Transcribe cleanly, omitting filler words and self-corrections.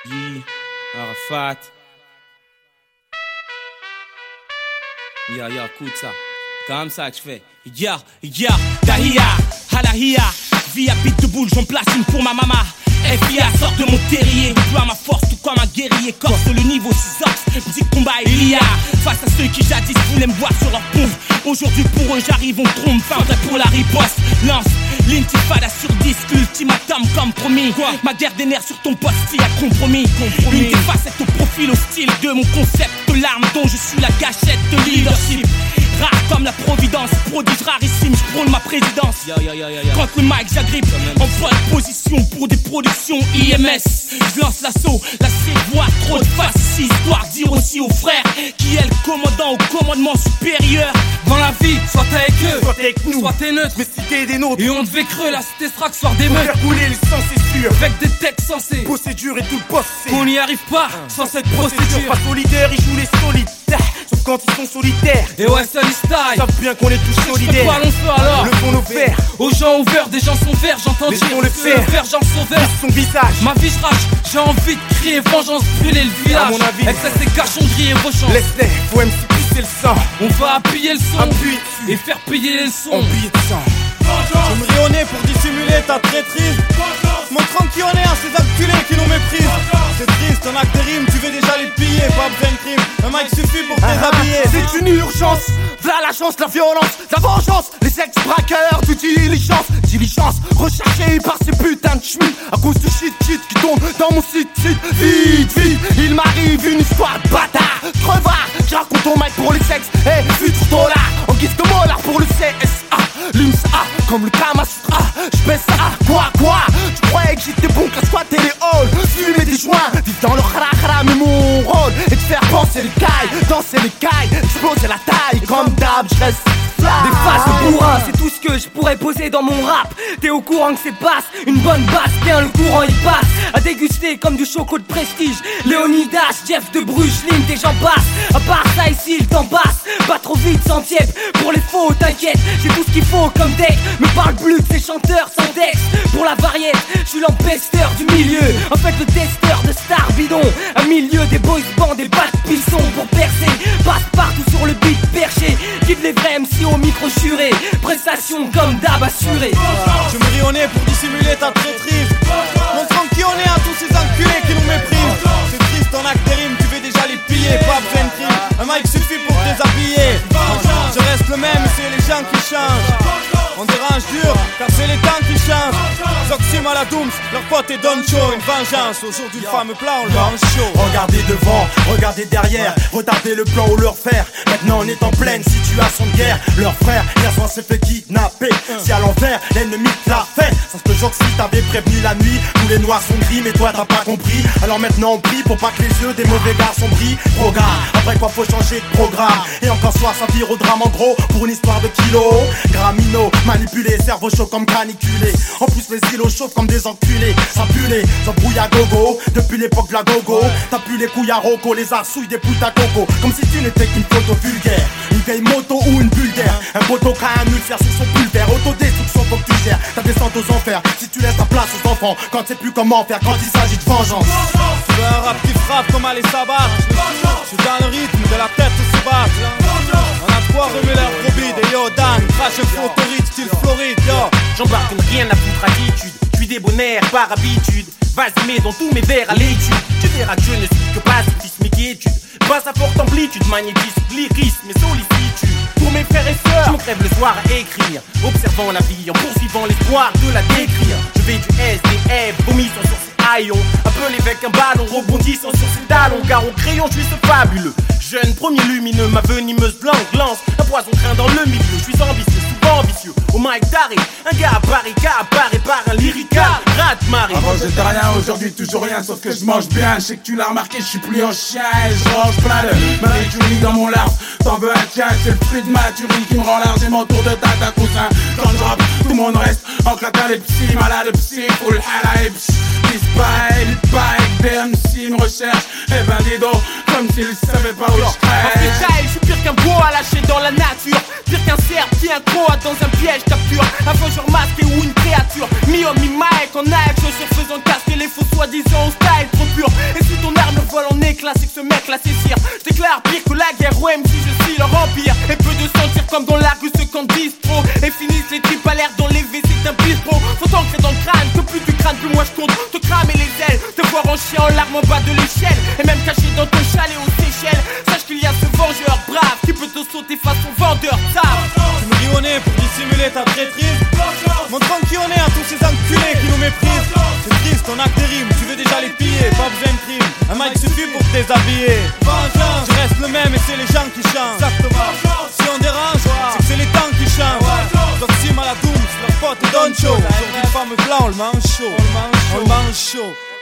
Guy, Arafat. Ya, écoute ça. Comme ça que je fais. Ya, Tahia, Halahia. Vie à pite de boule, j'en place une pour ma maman. FIA sort de mon terrier, déploie ma force tout comme un guerrier. Corse le niveau 6 ox, petit combat est lié. Face à ceux qui jadis voulaient me voir sur leur pompe. Aujourd'hui pour eux j'arrive, on trompe, fin vrai pour la riposte. Lance l'intifada sur disque, l'ultimatum comme promis. Quoi? Ma guerre des nerfs sur ton poste, y a compromis. Une des facettes au profil hostile de mon concept de l'arme dont je suis la gâchette de leadership. Rare comme la providence, prodige rarissime, je prône ma présidence. Quand le mic j'agrippe, en bonne position pour des productions IMS. Je lance l'assaut, la voix trop de face, histoire de dire aussi aux frères qui est le commandant au commandement supérieur. Dans la vie, soit t'es avec eux, soit t'es avec nous, soit t'es neutre, mais si t'es des nôtres. Et on devait creux la cité Strack, soir des meufs. Faire couler les sangs c'est sûr, avec des textes sensés, procédure et tout le poste. On n'y arrive pas sans cette procédure. Pas solidaire, ils jouent les solitaires, sauf quand ils sont solitaires. Et ouais, ça les style. Ils savent bien qu'on est tous solidaires. Parlons feu alors. Levons nos verres. Aux gens ouverts, des gens sont verts, j'entends dire. Laissons le faire. Gens sauveurs. Son visage. Ma vie je rage, j'ai envie de crier vengeance, brûler le village. À mon avis. Avec ça c'est cachonnerie et rechange. Laisse-les, faut MC pisser le sang. On va appuyer le son. Appuie et faire payer les sons. En billets de sang. Je me rionnais pour dissimuler ta traîtrise. Montrant qui on est à ces enculés qui nous méprisent. C'est triste, un acte de rime, tu veux déjà les piller. Pas besoin de crime, un mic suffit pour te déshabiller. C'est une urgence, v'là la chance, la violence, la vengeance. Les ex-braqueurs du diligence, recherchés par ces putains de chemins. À cause de shit qui tombe dans mon site. Vite, il m'arrive une histoire de bâtard. Crevard, je raconte ton mic pour les sexes. Futur dollar, en guise de molar pour le CSA. L'IMSA, comme le Kama Sutra. J'baisse ça, quoi tu croyais que j'étais bon qu'à squatter les halls, fumer des joints, vivre dans le khara, mais mon rôle est de faire penser les cailles, danser les cailles, exploser la taille. Comme d'hab, j'reste des faces de bourrin, c'est tout ce que je pourrais poser dans mon rap. T'es au courant que c'est basse, une bonne basse, bien le courant il passe. À déguster comme du choco de prestige. Léonidas, Jeff de Bruges, Link et j'en passe. À part ça ici, le temps passe. Pas trop vite sans tiep, pour les faux t'inquiète. J'ai tout ce qu'il faut comme deck. Me parle plus de ces chanteurs sans texte. Pour la variette, je suis l'empesteur du milieu. En fait le testeur de star bidon. Un milieu des boys bands, des battes pissons. Pour percer, passe partout sur le beat perché. Guide les vrais MC au micro juré, prestation comme d'hab assuré. Je me rionnais pour dissimuler ta traîtrise. Montrant qui on est à tous ces enculés qui nous méprisent. C'est triste, en acte de rime, tu veux déjà les piller. Pas besoin de crime, un mic suffit pour te déshabiller. Je reste le même, c'est les gens qui changent. On dérange dur, car c'est les temps qui changent. Zoxim à la Dooms, leur pote est Don Cho. Une vengeance, aujourd'hui le fameux plan, on le vend chaud. Regardez devant, regardez derrière, retardez le plan ou leur faire. Maintenant on est en pleine situation de guerre. Leur frère, hier soir s'est fait kidnapper. Si à l'envers, l'ennemi te l'a fait. Sans que Joxy t'avait prévenu la nuit. Tous les noirs sont gris, mais toi t'as pas compris. Alors maintenant on prie pour pas que les yeux des mauvais garçons brillent. Programme, après quoi faut changer de programme. Et encore soir ça vire au drame en gros. Pour une histoire de kilos, Gramino, manipulé, cerveau chaud comme caniculé. En plus les îlots chauffent comme des enculés. Ça pue les embrouilles à gogo. Depuis l'époque de la gogo, t'as pu les couilles à roco, les arsouilles des putes à coco. Comme si tu n'étais qu'une photo vulgaire. Une vieille moto ou une vulgaire. Un poteau qui a un ulcère sur son pulvaire. Autodestruction faut que tu gères ta descente aux enfers. Si tu laisses ta place aux enfants, quand tu sais plus comment faire, quand il s'agit de vengeance. Tu veux un rap qui frappe comme aller s'abattre. Je suis dans le rythme de la tête se battre. On a trois remuer l'air probide. Et yo Dan, crash un flottorite style Floride, yo. J'embarque rien à foutre attitude. Je suis débonnaire par habitude. Vas-y mets dans tous mes vers à l'étude. Tu verras que je ne suis que pacifisme et quiétude. Basse à forte amplitude, magnétisme, lyrisme et sollicitude. Pour mes frères et sœurs, je me crève le soir à écrire. Observant la vie en poursuivant l'espoir de la décrire. Je vais du SDF, vomissant sur ses haillons. Appelé avec un ballon, rebondissant sur ses talons. Car au crayon je suis ce fabuleux jeune premier lumineux, ma venimeuse blanche glance. Un poison craint dans le milieu, je suis ambitieux, souvent ambitieux. Au mic d'arrêt, un gars apparaît par un lyrical rat-marée. Avant j'étais rien, aujourd'hui toujours rien, sauf que je mange bien. Je sais que tu l'as remarqué, je suis plus en chien et je range plein de Marie-Julie dans mon larve. T'en veux un tien, c'est le fruit de ma tuerie qui me rend largement autour de ta cousin. Quand je rappe, tout le monde reste en claquant les psy, malade psy, full hala et psy. Il paraît que des MC me recherchent. Eh ben dis donc, comme s'ils savaient pas où je crève. Je suis pire qu'un boa lâché dans la nature. Pire qu'un cerf qui un croate dans un piège capture. Un vengeur masqué ou une créature. Mi-homme, mi-maïk en action, sur faisant casquer les faux soi-disant au style trop pur. Et là c'est que ce mec là c'est cire. Je déclare pire que la guerre au MC, je suis leur empire. Et peu de sentir comme dans la rue ceux qu'on distro. Et finissent les tripes à l'air dans les WC d'un bistrot. Faut t'ancrer dans le crâne, que plus tu crânes plus moi je compte. Te cramer les ailes, te voir en chien en larmes en bas de l'échelle. Et même caché dans ton chalet aux Seychelles. Sache qu'il y a ce vengeur brave qui peut te sauter face au vendeur tard. Tu me ris au nez pour dissimuler ta traîtrise. Montrant qui on est à tous ces enculés qui nous méprisent. C'est triste, on a que des rimes, tu veux déjà les piller. Pas besoin de crime, un mic suffit pour te déshabiller. Vengeance, je reste le même et c'est les gens qui chantent. Exactement. Si on dérange, c'est que c'est les temps qui changent. Doxime à la doom, c'est leur pote Don Show. Aujourd'hui le fameux blanc, on le mange chaud. On le mange chaud.